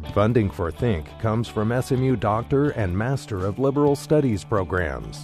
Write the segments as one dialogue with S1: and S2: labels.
S1: Funding for Think comes from SMU Doctor and Master of Liberal Studies programs.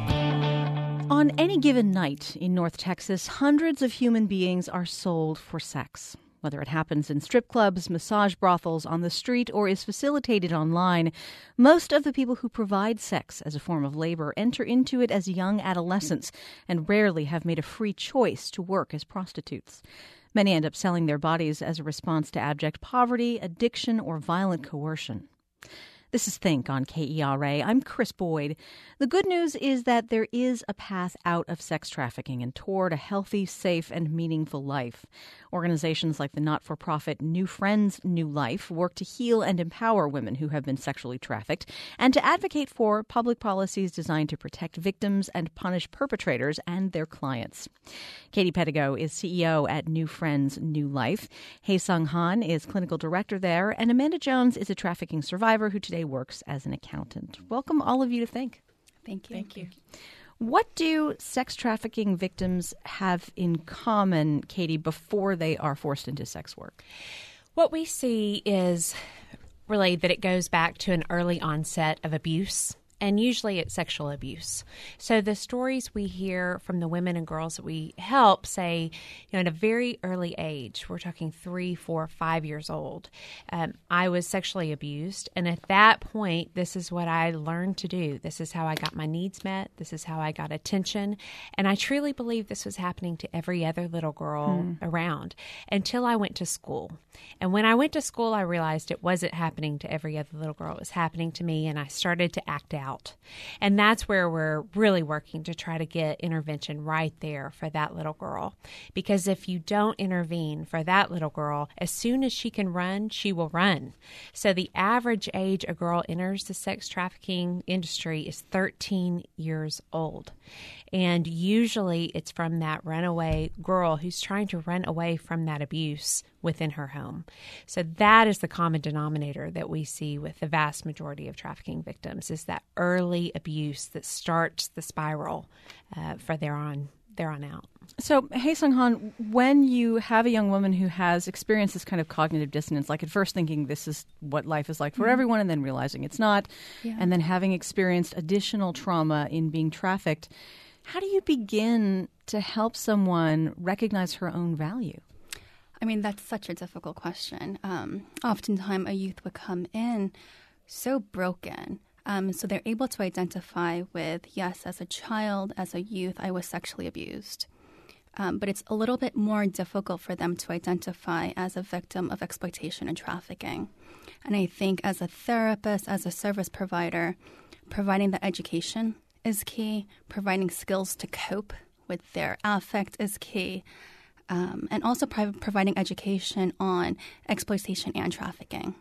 S2: On any given night in North Texas, hundreds of human beings are sold for sex. Whether it happens in strip clubs, massage brothels, on the street, or is facilitated online, most of the people who provide sex as a form of labor enter into it as young adolescents and rarely have made a free choice to work as prostitutes. Many end up selling their bodies as a response to abject poverty, addiction, or violent coercion. This is Think on KERA. I'm Chris Boyd. The good news is that there is a path out of sex trafficking and toward a healthy, safe, and meaningful life. Organizations like the not-for-profit New Friends, New Life work to heal and empower women who have been sexually trafficked and to advocate for public policies designed to protect victims and punish perpetrators and their clients. Katie Pedigo is CEO at New Friends, New Life. Hae-Sung Han is clinical director there, and Amanda Jones is a trafficking survivor who today works as an accountant. Welcome all of you to Think.
S3: Thank you.
S4: Thank you.
S2: What do sex trafficking victims have in common, Katie, before they are forced into sex work?
S4: What we see is really that it goes back to an early onset of abuse, and usually it's sexual abuse. So the stories we hear from the women and girls that we help say, at a very early age, we're talking 3, 4, 5 years old, I was sexually abused. And at that point, this is what I learned to do. This is how I got my needs met. This is how I got attention. And I truly believe this was happening to every other little girl around until I went to school. And when I went to school, I realized it wasn't happening to every other little girl. It was happening to me, and I started to act out. And that's where we're really working to try to get intervention right there for that little girl. Because if you don't intervene for that little girl, as soon as she can run, she will run. So the average age a girl enters the sex trafficking industry is 13 years old. And usually it's from that runaway girl who's trying to run away from that abuse within her home. So that is the common denominator that we see with the vast majority of trafficking victims, is that early abuse that starts the spiral for there on out.
S2: So, Hae-Sung Han, when you have a young woman who has experienced this kind of cognitive dissonance, like at first thinking this is what life is like for everyone and then realizing it's not, and then having experienced additional trauma in being trafficked, how do you begin to help someone recognize her own value?
S3: I mean, that's such a difficult question. Oftentimes, a youth would come in so broken. So they're able to identify with, yes, as a child, as a youth, I was sexually abused. But it's a little bit more difficult for them to identify as a victim of exploitation and trafficking. And I think as a therapist, as a service provider, providing the education is key. Providing skills to cope with their affect is key. And also providing education on exploitation and trafficking.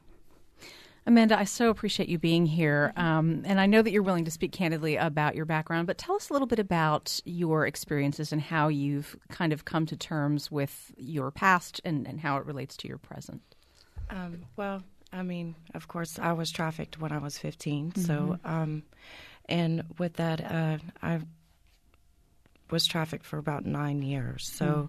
S2: Amanda, I so appreciate you being here. And I know that you're willing to speak candidly about your background, but tell us a little bit about your experiences and how you've kind of come to terms with your past and how it relates to your present.
S5: Well, I mean, of course, I was trafficked when I was 15. So, and with that, I was trafficked for about 9 years. So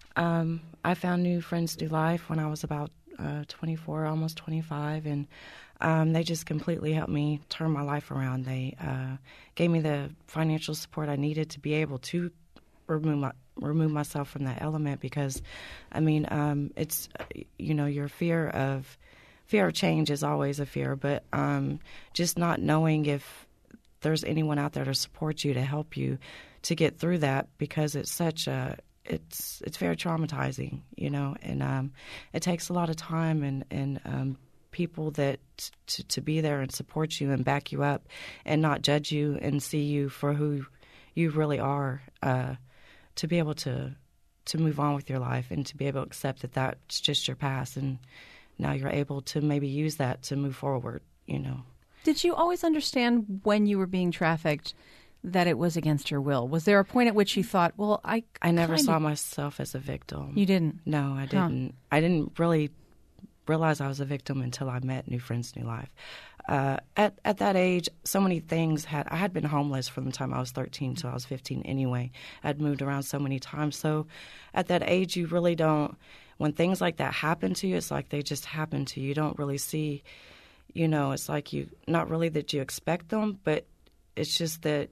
S5: I found New Friends, New Life when I was about 24, almost 25, and they just completely helped me turn my life around. They gave me the financial support I needed to be able to remove myself from that element, because, I mean, it's, your fear of change is always a fear, but just not knowing if there's anyone out there to support you, to help you to get through that, because it's such a it's very traumatizing, and it takes a lot of time and people that to be there and support you and back you up and not judge you and see you for who you really are, to be able to move on with your life and to be able to accept that that's just your past, and now you're able to maybe use that to move forward,
S2: Did you always understand when you were being trafficked that it was against your will? Was there a point at which you thought, well, I
S5: never saw myself as a victim.
S2: You didn't?
S5: No, I didn't. I didn't really realize I was a victim until I met New Friends, New Life. at that age, so many things I had been homeless from the time I was 13 till I was 15 anyway. I'd moved around so many times. So at that age, you really don't, when things like that happen to you, it's like they just happen to you. You don't really see, it's like not really that you expect them, but it's just that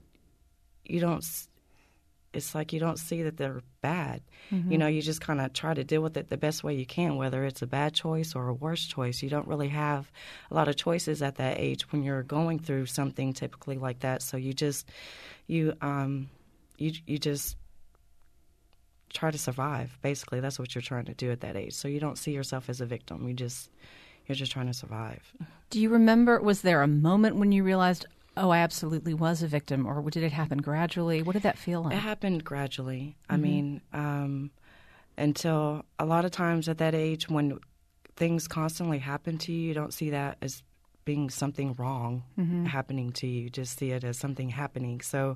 S5: it's like you don't see that they're bad. Mm-hmm. You just kind of try to deal with it the best way you can, whether it's a bad choice or a worse choice. You don't really have a lot of choices at that age when you're going through something typically like that. So you just try to survive. Basically, that's what you're trying to do at that age. So you don't see yourself as a victim. You're just trying to survive.
S2: Do you remember, was there a moment when you realized, oh, I absolutely was a victim, or did it happen gradually? What did that feel like?
S5: It happened gradually. Mm-hmm. I mean, until a lot of times at that age when things constantly happen to you, you don't see that as being something wrong happening to you. You just see it as something happening. So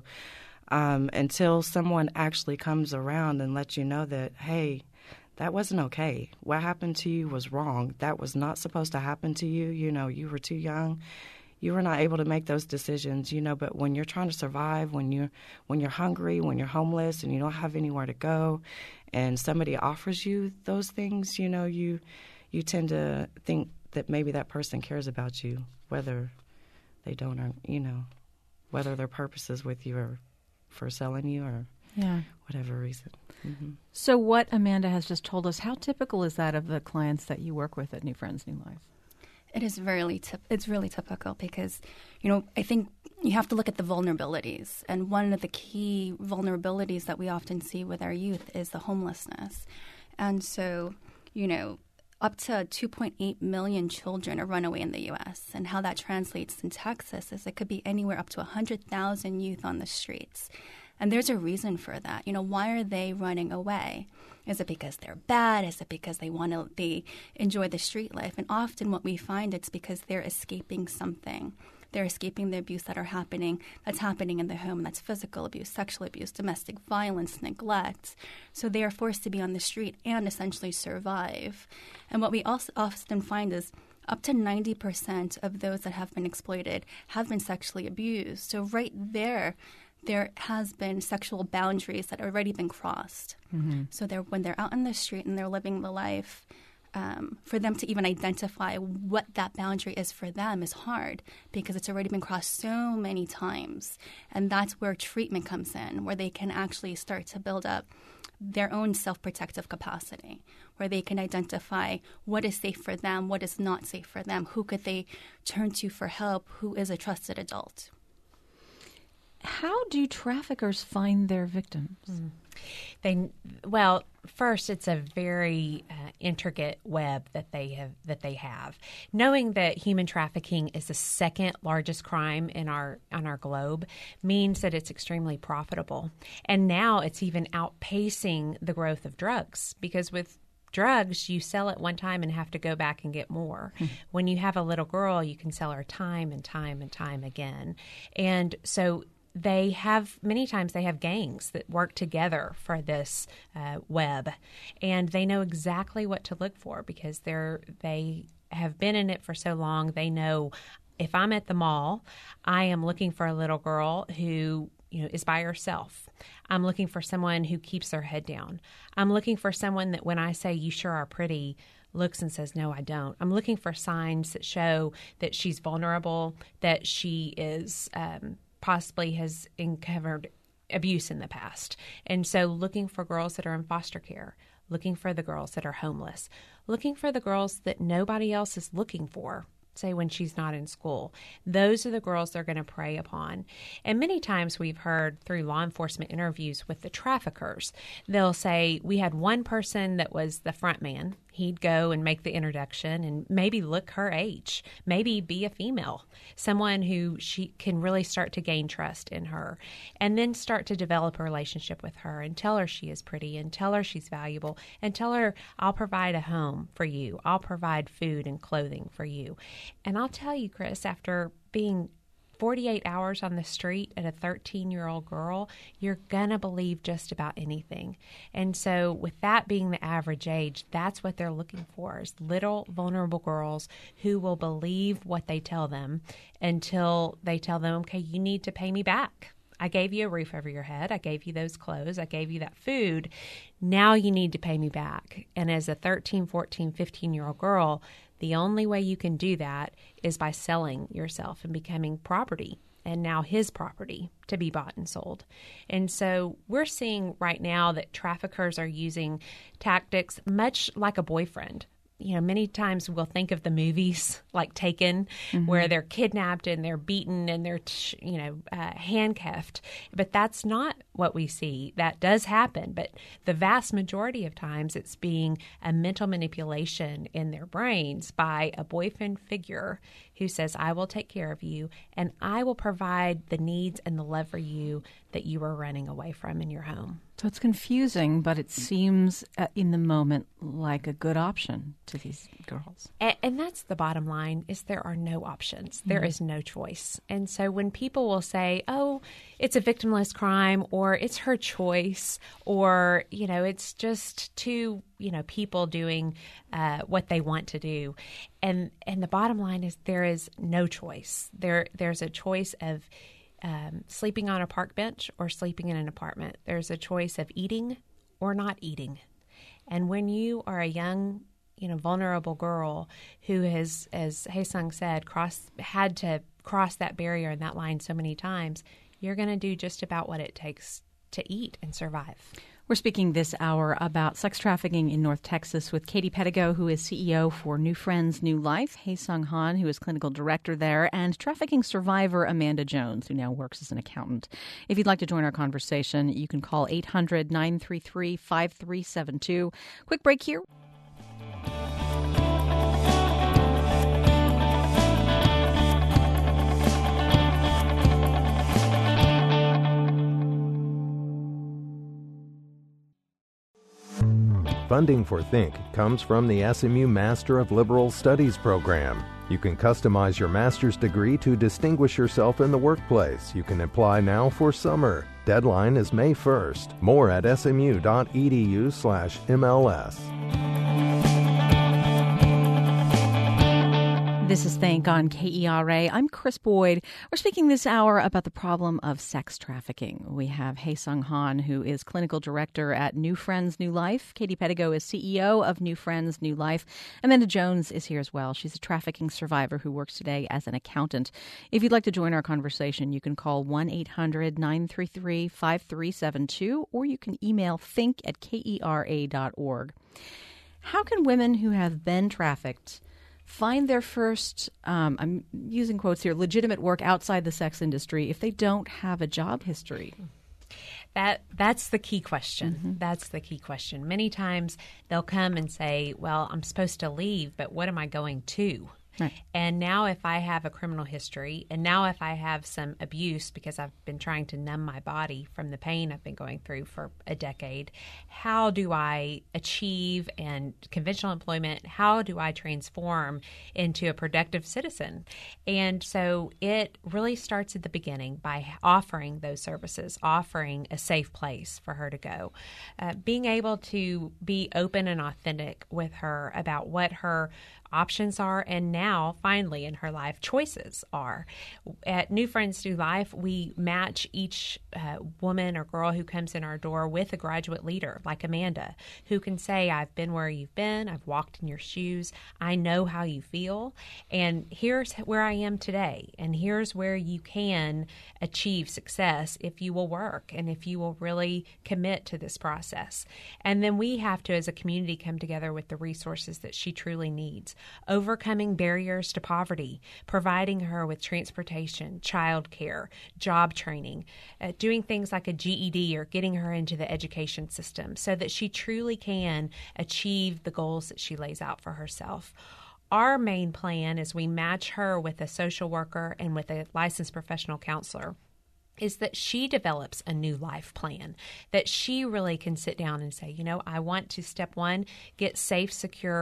S5: until someone actually comes around and lets you know that, hey, that wasn't okay. What happened to you was wrong. That was not supposed to happen to you. You were too young. You were not able to make those decisions, but when you're trying to survive, when you're hungry, when you're homeless and you don't have anywhere to go and somebody offers you those things, you tend to think that maybe that person cares about you, whether they don't or, whether their purpose is with you or for selling you or whatever reason. Mm-hmm.
S2: So what Amanda has just told us, how typical is that of the clients that you work with at New Friends, New Life?
S3: It is it's really typical because, I think you have to look at the vulnerabilities. And one of the key vulnerabilities that we often see with our youth is the homelessness. And so, up to 2.8 million children are runaway in the U.S. And how that translates in Texas is it could be anywhere up to 100,000 youth on the streets. And there's a reason for that. Why are they running away? Is it because they're bad? Is it because they enjoy the street life? And often what we find, it's because they're escaping something. They're escaping the abuse that's happening in the home. That's physical abuse, sexual abuse, domestic violence, neglect. So they are forced to be on the street and essentially survive. And what we also often find is up to 90% of those that have been exploited have been sexually abused. So right there has been sexual boundaries that have already been crossed. Mm-hmm. So when they're out in the street and they're living the life, for them to even identify what that boundary is for them is hard because it's already been crossed so many times. And that's where treatment comes in, where they can actually start to build up their own self-protective capacity, where they can identify what is safe for them, what is not safe for them, who could they turn to for help, who is a trusted adult.
S2: How do traffickers find their victims?
S4: First, it's a very intricate web that they have. Knowing that human trafficking is the second largest crime on our globe means that it's extremely profitable. And now it's even outpacing the growth of drugs, because with drugs, you sell it one time and have to go back and get more. Mm-hmm. When you have a little girl, you can sell her time and time and time again. And so many times they have gangs that work together for this web, and they know exactly what to look for because they have been in it for so long. They know if I'm at the mall, I am looking for a little girl who is by herself. I'm looking for someone who keeps their head down. I'm looking for someone that when I say, "You sure are pretty," looks and says, "No, I don't." I'm looking for signs that show that she's vulnerable, that she is possibly has encountered abuse in the past. And so looking for girls that are in foster care, looking for the girls that are homeless, looking for the girls that nobody else is looking for, say when she's not in school. Those are the girls they're going to prey upon. And many times we've heard through law enforcement interviews with the traffickers, they'll say, we had one person that was the front man. He'd go and make the introduction and maybe look her age, maybe be a female, someone who she can really start to gain trust in her, and then start to develop a relationship with her and tell her she is pretty and tell her she's valuable and tell her, I'll provide a home for you. I'll provide food and clothing for you. And I'll tell you, Chris, after being 48 hours on the street at a 13-year-old girl, you're going to believe just about anything. And so with that being the average age, that's what they're looking for, is little vulnerable girls who will believe what they tell them until they tell them, okay, you need to pay me back. I gave you a roof over your head. I gave you those clothes. I gave you that food. Now you need to pay me back. And as a 13, 14, 15-year-old girl, the only way you can do that is by selling yourself and becoming property, and now his property, to be bought and sold. And so we're seeing right now that traffickers are using tactics much like a boyfriend. You know, many times we'll think of the movies like Taken, where they're kidnapped and they're beaten and they're, handcuffed. But that's not what we see. That does happen. But the vast majority of times it's being a mental manipulation in their brains by a boyfriend figure who says, I will take care of you and I will provide the needs and the love for you that you are running away from in your home.
S2: So it's confusing, but it seems in the moment like a good option to these girls.
S4: And that's the bottom line, is there are no options. There is no choice. And so when people will say, oh, it's a victimless crime, or it's her choice, or, it's just two, people doing what they want to do. And the bottom line is there is no choice. There's a choice of sleeping on a park bench or sleeping in an apartment. There's a choice of eating or not eating. And when you are a young, vulnerable girl who has, as Hae-Sung said, had to cross that barrier and that line so many times, you're going to do just about what it takes to eat and survive.
S2: We're speaking this hour about sex trafficking in North Texas with Katie Pedigo, who is CEO for New Friends, New Life, Hae-Sung Han, who is clinical director there, and trafficking survivor Amanda Jones, who now works as an accountant. If you'd like to join our conversation, you can call 800-933-5372. Quick break here.
S1: Funding for Think comes from the SMU Master of Liberal Studies program. You can customize your master's degree to distinguish yourself in the workplace. You can apply now for summer. Deadline is May 1st. More at smu.edu/MLS.
S2: This is Think on KERA. I'm Chris Boyd. We're speaking this hour about the problem of sex trafficking. We have Hae-Sung Han, who is clinical director at New Friends, New Life. Katie Pedigo is CEO of New Friends, New Life. Amanda Jones is here as well. She's a trafficking survivor who works today as an accountant. If you'd like to join our conversation, you can call 1-800-933-5372, or you can email think@kera.org. How can women who have been trafficked find their first, I'm using quotes here, legitimate work outside the sex industry if they don't have a job history?
S4: That's the key question. That's the key question. Many times they'll come and say, well, I'm supposed to leave, but what am I going to?
S2: Right.
S4: And now if I have a criminal history, and now if I have some abuse because I've been trying to numb my body from the pain I've been going through for a decade, how do I achieve and conventional employment? How do I transform into a productive citizen? And so it really starts at the beginning by offering those services, offering a safe place for her to go, being able to be open and authentic with her about what her options are, and now finally in her life choices are. At New Friends, New Life, we match each woman or girl who comes in our door with a graduate leader like Amanda, who can say, I've been where you've been, I've walked in your shoes, I know how you feel, and here's where I am today, and here's where you can achieve success if you will work and if you will really commit to this process. And then we have to, as a community, come together with the resources that she truly needs. Overcoming barriers to poverty, providing her with transportation, childcare, job training, doing things like a GED or getting her into the education system so that she truly can achieve the goals that she lays out for herself. Our main plan is we match her with a social worker and with a licensed professional counselor, is that she develops a new life plan, that she really can sit down and say, I want to, step one, get safe, secure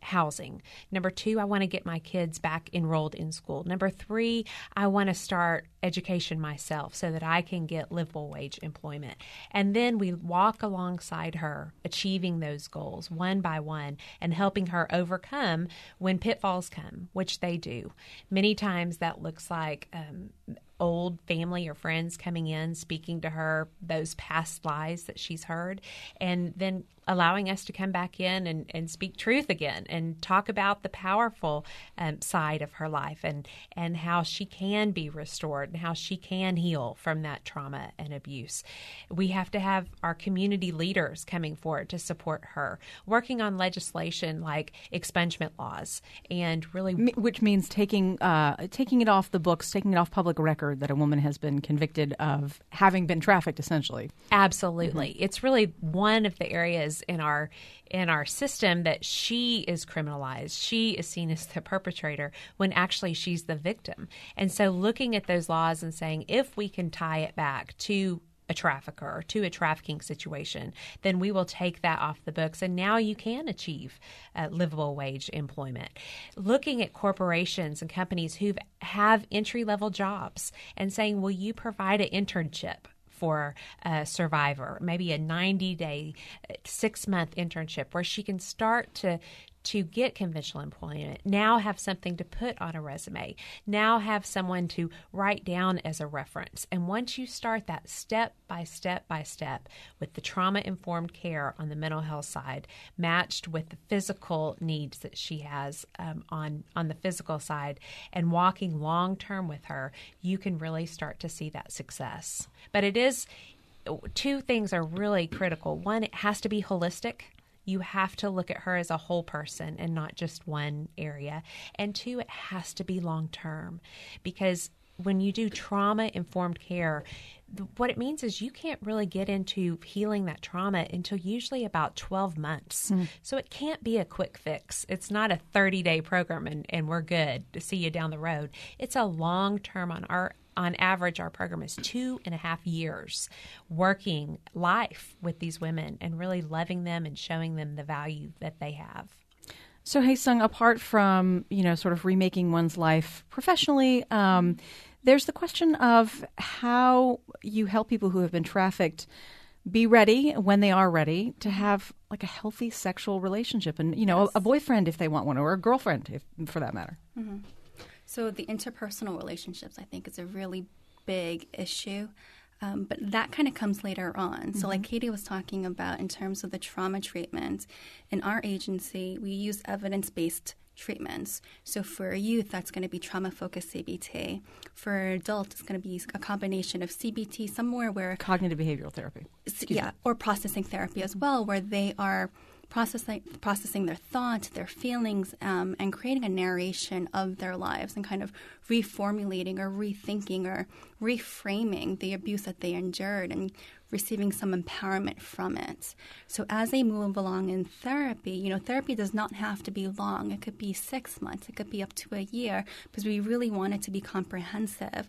S4: housing. Number 2, I want to get my kids back enrolled in school. Number 3, I want to start education myself so that I can get livable wage employment. And then we walk alongside her, achieving those goals one by one and helping her overcome when pitfalls come, which they do. Many times that looks like old family or friends coming in, speaking to her those past lies that she's heard, and then allowing us to come back in and speak truth again and talk about the powerful side of her life and how she can be restored and how she can heal from that trauma and abuse. We have to have our community leaders coming forward to support her, working on legislation like expungement laws, and really,
S2: which means taking it off the books, taking it off public record that a woman has been convicted of having been trafficked, essentially.
S4: Absolutely. Mm-hmm. It's really one of the areas in our system that she is criminalized. She is seen as the perpetrator when actually she's the victim. And so looking at those laws and saying, if we can tie it back to a trafficker or to a trafficking situation, then we will take that off the books. And now you can achieve livable wage employment. Looking at corporations and companies who have entry-level jobs and saying, will you provide an internship for a survivor, maybe a 90-day, 6-month internship where she can start to get conventional employment, now have something to put on a resume, now have someone to write down as a reference. And once you start that step by step by step with the trauma-informed care on the mental health side, matched with the physical needs that she has on the physical side, and walking long-term with her, you can really start to see that success. But it is, 2 things are really critical. One, it has to be holistic. You have to look at her as a whole person and not just one area. And 2, it has to be long-term, because when you do trauma-informed care, what it means is you can't really get into healing that trauma until usually about 12 months. Mm. So it can't be a quick fix. It's not a 30-day program and we're good to see you down the road. It's a long-term. On average, our program is 2.5 years working life with these women and really loving them and showing them the value that they have.
S2: So, Hae-Sung, apart from, sort of remaking one's life professionally, there's the question of how you help people who have been trafficked be ready, when they are ready, to have like a healthy sexual relationship and, yes, a boyfriend if they want one, or a girlfriend, for that matter.
S3: Mm-hmm. So the interpersonal relationships, I think, is a really big issue. But that kind of comes later on. Mm-hmm. So like Katie was talking about in terms of the trauma treatment, in our agency, we use evidence-based treatments. So for a youth, that's going to be trauma-focused CBT. For adults, it's going to be a combination of CBT, somewhere where...
S2: Cognitive behavioral therapy.
S3: Yeah, or processing therapy as well, where they are processing their thoughts, their feelings, and creating a narration of their lives and kind of reformulating or rethinking or reframing the abuse that they endured and receiving some empowerment from it. So as they move along in therapy, therapy does not have to be long. It could be 6 months. It could be up to a year, because we really want it to be comprehensive.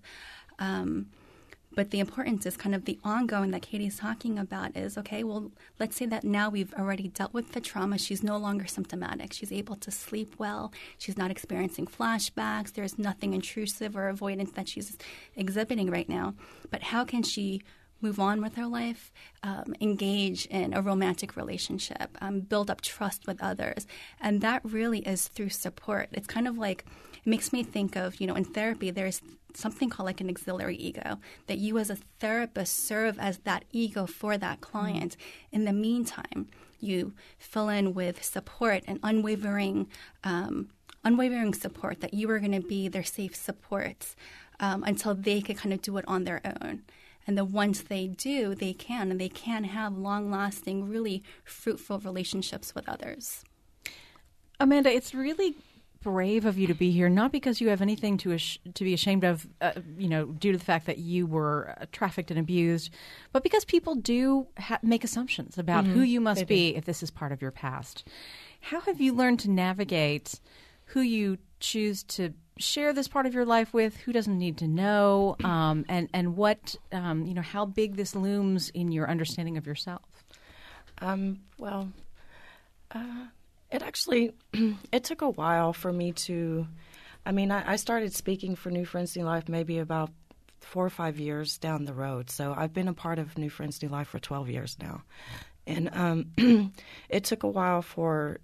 S3: But the importance is kind of the ongoing that Katie's talking about is, okay, well, let's say that now we've already dealt with the trauma. She's no longer symptomatic. She's able to sleep well. She's not experiencing flashbacks. There's nothing intrusive or avoidant that she's exhibiting right now. But how can she move on with her life, engage in a romantic relationship, build up trust with others? And that really is through support. It's kind of like, it makes me think of, in therapy, there's something called like an auxiliary ego, that you as a therapist serve as that ego for that client. Mm-hmm. In the meantime, you fill in with support and unwavering support, that you are going to be their safe supports until they can kind of do it on their own. And then once they do, they can have long-lasting, really fruitful relationships with others.
S2: Amanda, it's really brave of you to be here, not because you have anything to be ashamed of, due to the fact that you were trafficked and abused, but because people do make assumptions about who you must be if this is part of your past. How have you learned to navigate who you choose to share this part of your life with, who doesn't need to know, and what, how big this looms in your understanding of yourself?
S5: It actually, it took a while for me to, I started speaking for New Friends, New Life maybe about 4 or 5 years down the road. So I've been a part of New Friends, New Life for 12 years now. And it took a while for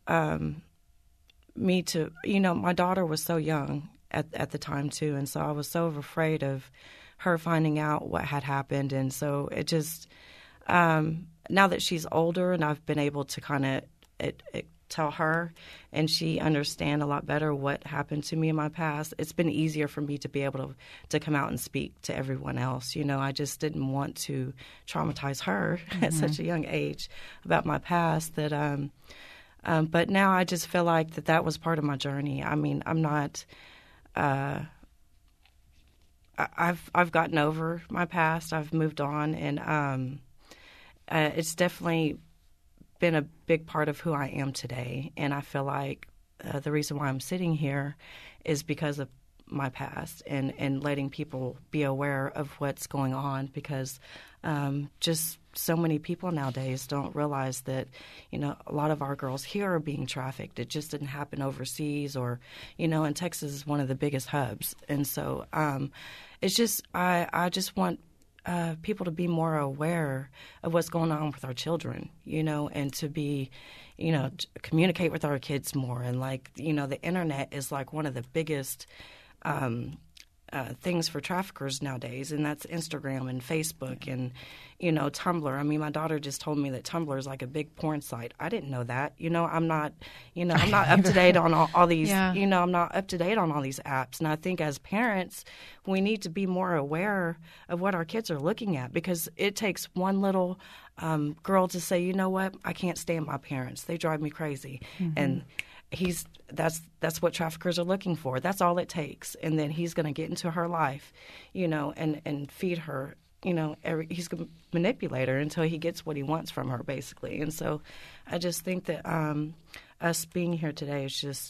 S5: me to, my daughter was so young at the time too. And so I was so afraid of her finding out what had happened. And so it just, now that she's older and I've been able to kind of tell her and she understand a lot better what happened to me in my past, it's been easier for me to be able to come out and speak to everyone else. I just didn't want to traumatize her at such a young age about my past that but now I just feel like that was part of my journey. I'm not I've gotten over my past. I've moved on, and it's definitely been a big part of who I am today. And I feel like the reason why I'm sitting here is because of my past and letting people be aware of what's going on, because just so many people nowadays don't realize that, a lot of our girls here are being trafficked. It just didn't happen overseas, or, and Texas is one of the biggest hubs. And so it's just, I just want people to be more aware of what's going on with our children, and to be, to communicate with our kids more. And the internet is like one of the biggest things for traffickers nowadays, and that's Instagram and Facebook and, Tumblr. My daughter just told me that Tumblr is like a big porn site. I didn't know that. I'm not up to date on all these, I'm not up to date on all these apps. And I think as parents, we need to be more aware of what our kids are looking at, because it takes one little girl to say, you know what, I can't stand my parents. They drive me crazy. And that's what traffickers are looking for. That's all it takes. And then he's going to get into her life, and feed her, he's going to manipulate her until he gets what he wants from her, basically. And so I just think that us being here today is just,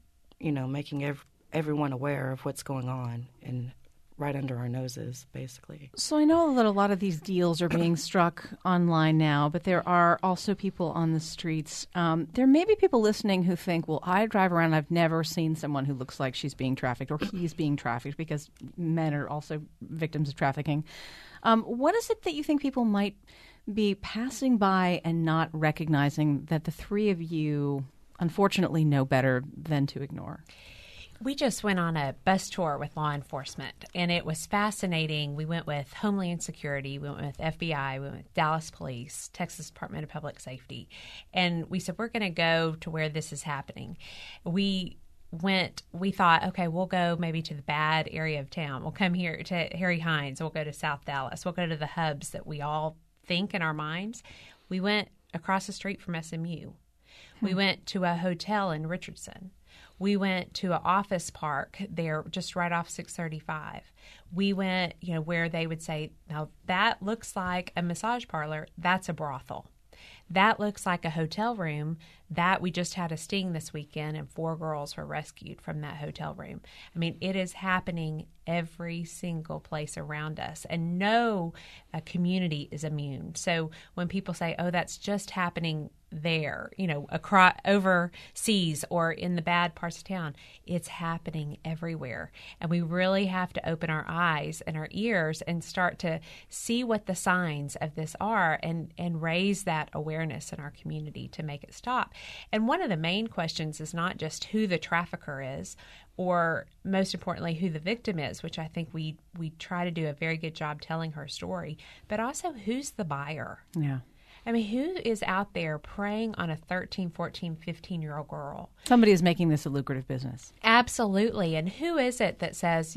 S5: making everyone aware of what's going on and right under our noses, basically.
S2: So I know that a lot of these deals are being struck online now, but there are also people on the streets. There may be people listening who think, well, I drive around, I've never seen someone who looks like she's being trafficked or he's being trafficked, because men are also victims of trafficking. What is it that you think people might be passing by and not recognizing that the three of you unfortunately know better than to ignore?
S4: We just went on a bus tour with law enforcement, and it was fascinating. We went with Homeland Security, we went with FBI, we went with Dallas Police, Texas Department of Public Safety, and we said, we're going to go to where this is happening. We thought, okay, we'll go maybe to the bad area of town. We'll come here to Harry Hines. We'll go to South Dallas. We'll go to the hubs that we all think in our minds. We went across the street from SMU. We went to a hotel in Richardson. We went to an office park there just right off 635. We went, where they would say, now that looks like a massage parlor. That's a brothel. That looks like a hotel room. That we just had a sting this weekend, and 4 girls were rescued from that hotel room. It is happening every single place around us, and no community is immune. So when people say, oh, that's just happening there, across overseas or in the bad parts of town, it's happening everywhere. And we really have to open our eyes and our ears and start to see what the signs of this are, and raise that awareness in our community to make it stop. And one of the main questions is not just who the trafficker is, or most importantly, who the victim is, which I think we try to do a very good job telling her story, but also who's the buyer.
S2: Yeah.
S4: Who is out there preying on a 13, 14, 15-year-old girl?
S2: Somebody is making this a lucrative business.
S4: Absolutely. And who is it that says,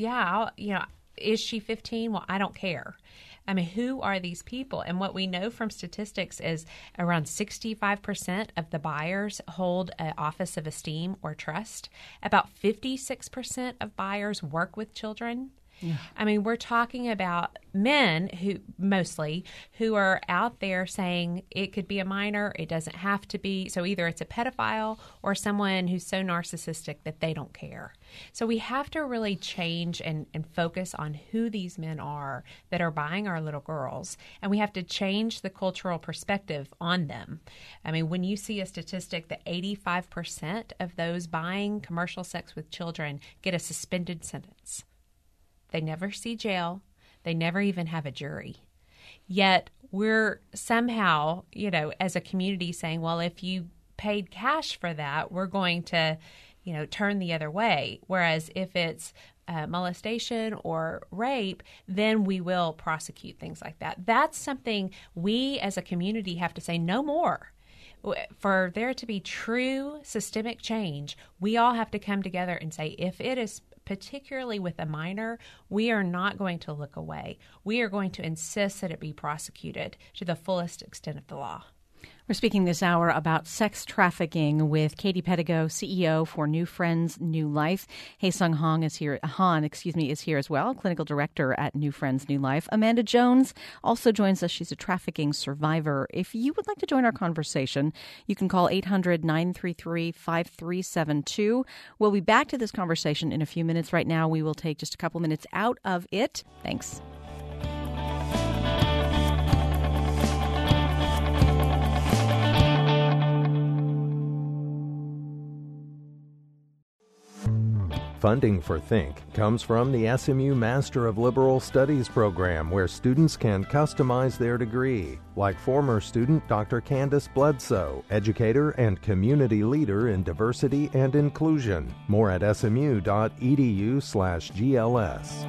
S4: is she 15? Well, I don't care. Who are these people? And what we know from statistics is around 65% of the buyers hold an office of esteem or trust. About 56% of buyers work with children.
S2: Yeah.
S4: I mean, we're talking about men who are out there saying it could be a minor, it doesn't have to be. So either it's a pedophile or someone who's so narcissistic that they don't care. So we have to really change and focus on who these men are that are buying our little girls. And we have to change the cultural perspective on them. I mean, when you see a statistic that 85% of those buying commercial sex with children get a suspended sentence. They never see jail. They never even have a jury. Yet we're somehow, as a community saying, well, if you paid cash for that, we're going to, turn the other way. Whereas if it's molestation or rape, then we will prosecute things like that. That's something we as a community have to say no more. For there to be true systemic change, we all have to come together and say, if it is particularly with a minor, we are not going to look away. We are going to insist that it be prosecuted to the fullest extent of the law.
S2: We're speaking this hour about sex trafficking with Katie Pedigo, CEO for New Friends, New Life. Hae-Sung Han is here as well, clinical director at New Friends, New Life. Amanda Jones also joins us. She's a trafficking survivor. If you would like to join our conversation, you can call 800-933-5372. We'll be back to this conversation in a few minutes. Right now, we will take just a couple minutes out of it. Thanks.
S1: Funding for Think comes from the SMU Master of Liberal Studies program, where students can customize their degree, like former student Dr. Candace Bledsoe, educator and community leader in diversity and inclusion. More at smu.edu/GLS.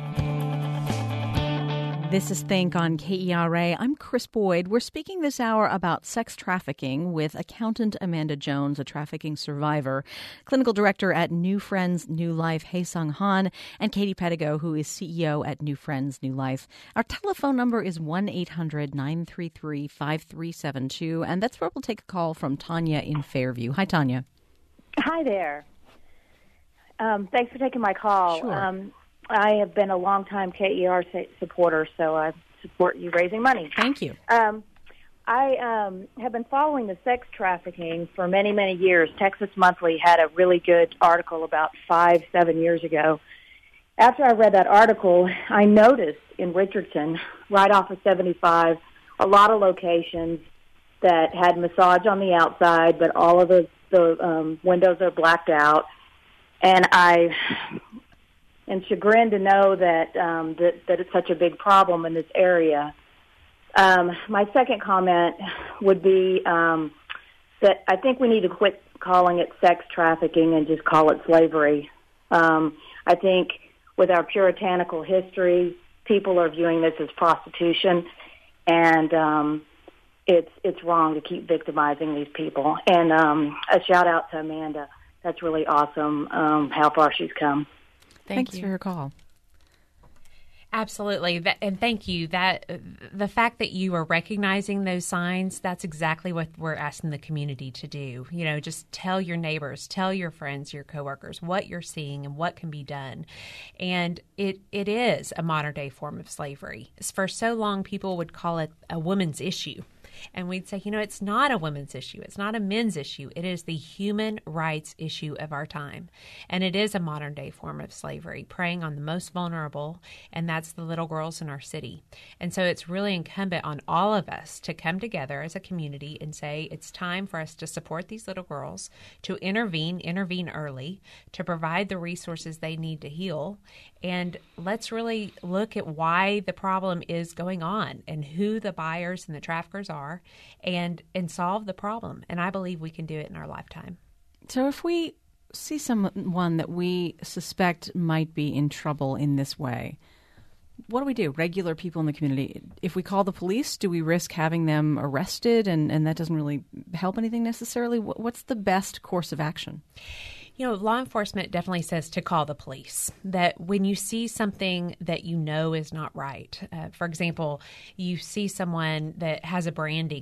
S2: This is Think on KERA. I'm Chris Boyd. We're speaking this hour about sex trafficking with accountant Amanda Jones, a trafficking survivor, clinical director at New Friends, New Life, Hae-Sung Han, and Katie Pedigo, who is CEO at New Friends, New Life. Our telephone number is 1-800-933-5372, and that's where we'll take a call from Tanya in Fairview. Hi, Tanya.
S6: Hi there. Thanks for taking my call.
S2: Sure.
S6: I have been a long-time KER supporter, so I support you raising money.
S2: Thank you.
S6: I have been following the sex trafficking for many, many years. Texas Monthly had a really good article about 5-7 years ago. After I read that article, I noticed in Richardson, right off of 75, a lot of locations that had massage on the outside, but all of the windows are blacked out. And I am chagrined to know that that it's such a big problem in this area. My second comment would be that I think we need to quit calling it sex trafficking and just call it slavery. I think with our puritanical history, people are viewing this as prostitution, and it's wrong to keep victimizing these people. And a shout out to Amanda. That's really awesome how far she's come.
S2: Thanks for your call.
S4: Absolutely. And thank you. The fact that you are recognizing those signs, that's exactly what we're asking the community to do. Just tell your neighbors, tell your friends, your coworkers what you're seeing and what can be done. And it is a modern day form of slavery. For so long, people would call it a woman's issue. And we'd say, it's not a women's issue. It's not a men's issue. It is the human rights issue of our time. And it is a modern day form of slavery, preying on the most vulnerable, and that's the little girls in our city. And so it's really incumbent on all of us to come together as a community and say it's time for us to support these little girls, to intervene early, to provide the resources they need to heal. And let's really look at why the problem is going on and who the buyers and the traffickers are, and solve the problem. And I believe we can do it in our lifetime.
S2: So if we see someone that we suspect might be in trouble in this way, what do we do? Regular people in the community, if we call the police, do we risk having them arrested and that doesn't really help anything necessarily? What's the best course of action?
S4: Law enforcement definitely says to call the police, that when you see something that you know is not right, for example, you see someone that has a branding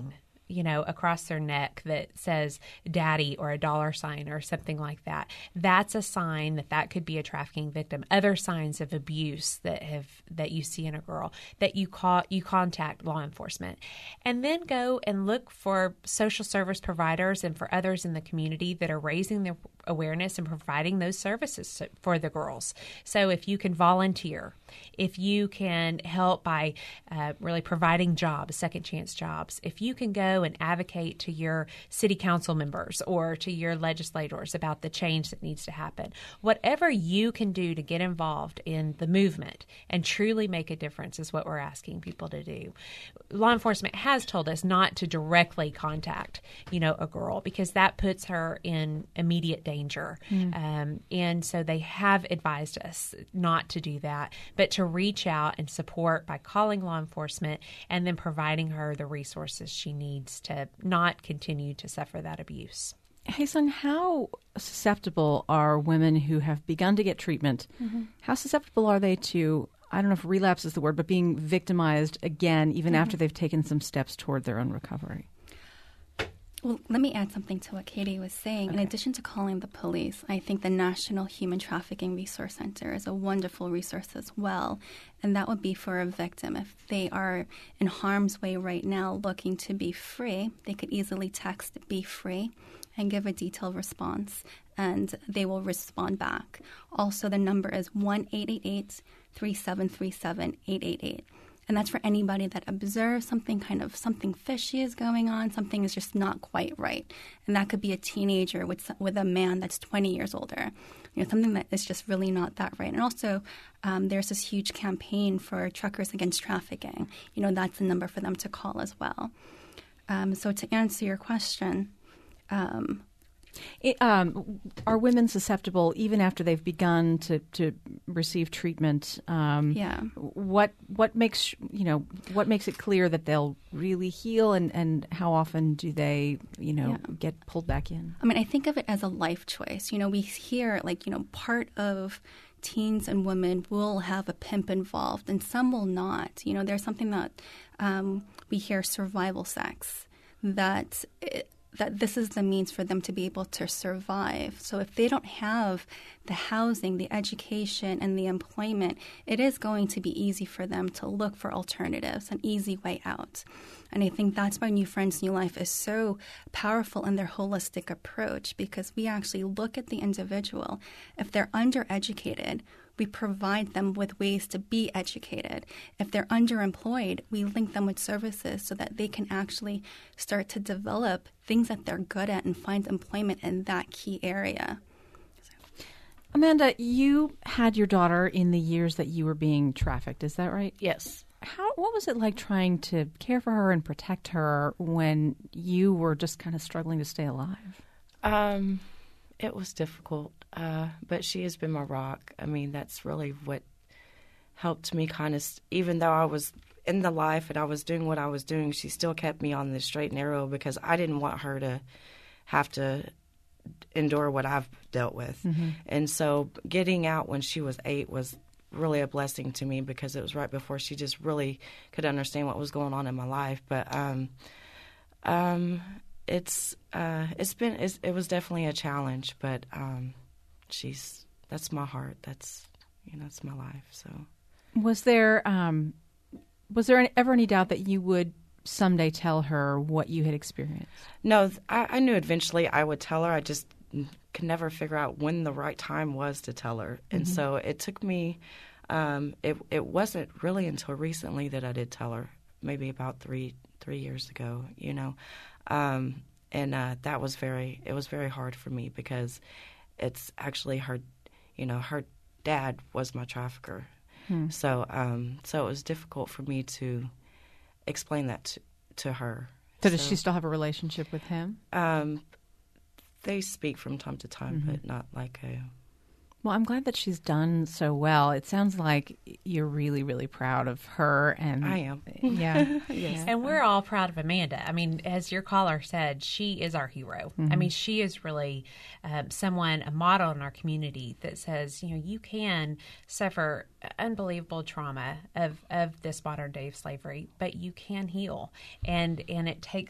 S4: across their neck that says daddy or a $sign or something like that, that's a sign that could be a trafficking victim. Other signs of abuse that you see in a girl, that you contact law enforcement, and then go and look for social service providers and for others in the community that are raising their awareness and providing those services for the girls. So if you can volunteer, if you can help by really providing jobs, second chance jobs, if you can go and advocate to your city council members or to your legislators about the change that needs to happen, whatever you can do to get involved in the movement and truly make a difference is what we're asking people to do. Law enforcement has told us not to directly contact, a girl, because that puts her in immediate danger. And so they have advised us not to do that, but to reach out and support by calling law enforcement and then providing her the resources she needs to not continue to suffer that abuse.
S2: Hae-Sung, how susceptible are women who have begun to get treatment? How susceptible are they to, I don't know if relapse is the word, but being victimized again, even after they've taken some steps toward their own recovery?
S3: Well, let me add something to what Katie was saying. Okay. In addition to calling the police, I think the National Human Trafficking Resource Center is a wonderful resource as well. And that would be for a victim. If they are in harm's way right now looking to be free, they could easily text "be free" and give a detailed response, and they will respond back. Also, the number is 1-888-3737-888. And that's for anybody that observes something fishy is going on, something is just not quite right. And that could be a teenager with a man that's 20 years older, something that is just really not that right. And also, there's this huge campaign for Truckers Against Trafficking. That's the number for them to call as well. So to answer your question,
S2: are women susceptible even after they've begun to receive treatment? What makes it clear that they'll really heal, and how often do they get pulled back in?
S3: I mean, I think of it as a life choice. We hear part of teens and women will have a pimp involved, and some will not. There's something that we hear, survival sex, that this is the means for them to be able to survive. So if they don't have the housing, the education, and the employment, it is going to be easy for them to look for alternatives, an easy way out. And I think that's why New Friends, New Life is so powerful in their holistic approach, because we actually look at the individual. If they're undereducated, we provide them with ways to be educated. If they're underemployed, we link them with services so that they can actually start to develop things that they're good at and find employment in that key area.
S2: Amanda, you had your daughter in the years that you were being trafficked. Is that right?
S5: Yes.
S2: What was it like trying to care for her and protect her when you were just kind of struggling to stay alive?
S5: It was difficult, but she has been my rock. I mean, that's really what helped me even though I was in the life and I was doing what I was doing, she still kept me on the straight and narrow, because I didn't want her to have to endure what I've dealt with. And so getting out when she was 8 was really a blessing to me, because it was right before she just really could understand what was going on in my life. But it was definitely a challenge, but that's my heart. That's my life. So
S2: was there ever any doubt that you would someday tell her what you had experienced?
S5: No, I knew eventually I would tell her. I just could never figure out when the right time was to tell her. And so it took me, it wasn't really until recently that I did tell her, maybe about three years ago, and that was it was very hard for me, because it's actually her, her dad was my trafficker. So it was difficult for me to explain that to her.
S2: So does she still have a relationship with him?
S5: They speak from time to time, but not like a...
S2: Well, I'm glad that she's done so well. It sounds like you're really, really proud of her. And
S5: I am.
S2: Yeah.
S5: Yes.
S4: And we're all proud of Amanda. I mean, as your caller said, she is our hero. I mean, she is really a model in our community that says, you can suffer unbelievable trauma of this modern day of slavery, but you can heal. And it takes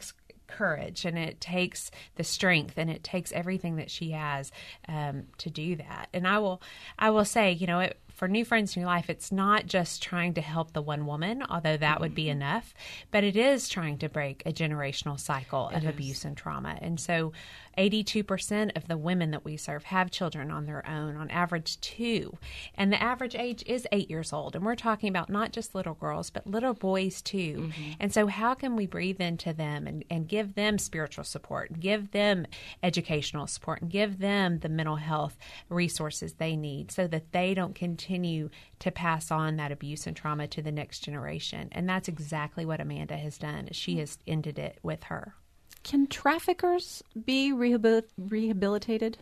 S4: courage, and it takes the strength, and it takes everything that she has to do that. And I will say, for New Friends, New Life, it's not just trying to help the one woman, although that would be enough, but it is trying to break a generational cycle of abuse and trauma. And so 82% of the women that we serve have children on their own, on average 2. And the average age is 8 years old. And we're talking about not just little girls, but little boys too. And so how can we breathe into them and give them spiritual support, and give them educational support, and give them the mental health resources they need so that they don't continue to pass on that abuse and trauma to the next generation. And that's exactly what Amanda has done. She has ended it with her.
S2: Can traffickers be rehabilitated?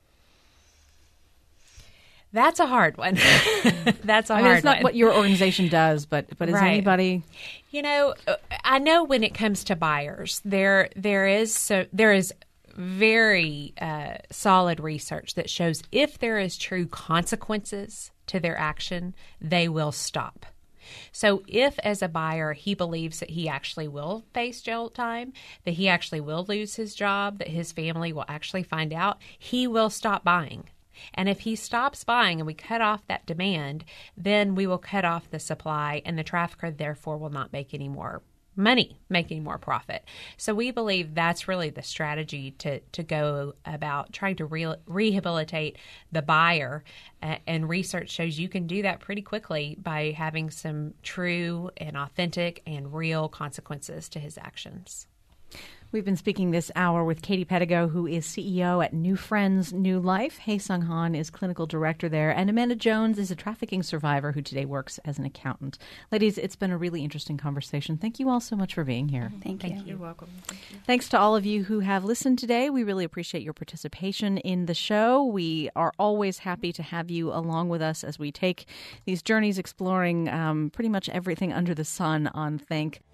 S4: That's a hard one. That's a hard one.
S2: It's not what your organization does, but is anybody?
S4: I know when it comes to buyers, there is very solid research that shows if there is true consequences to their action, they will stop. So if, as a buyer, he believes that he actually will face jail time, that he actually will lose his job, that his family will actually find out, he will stop buying. And if he stops buying and we cut off that demand, then we will cut off the supply, and the trafficker therefore will not make any more money, making more profit. So we believe that's really the strategy to go about trying to rehabilitate the buyer. And research shows you can do that pretty quickly by having some true and authentic and real consequences to his actions.
S2: We've been speaking this hour with Katie Pedigo, who is CEO at New Friends, New Life. Hae Sung Han is clinical director there. And Amanda Jones is a trafficking survivor who today works as an accountant. Ladies, it's been a really interesting conversation. Thank you all so much for being here.
S3: Thank you.
S5: You're welcome. Thank you.
S2: Thanks to all of you who have listened today. We really appreciate your participation in the show. We are always happy to have you along with us as we take these journeys exploring pretty much everything under the sun on Think.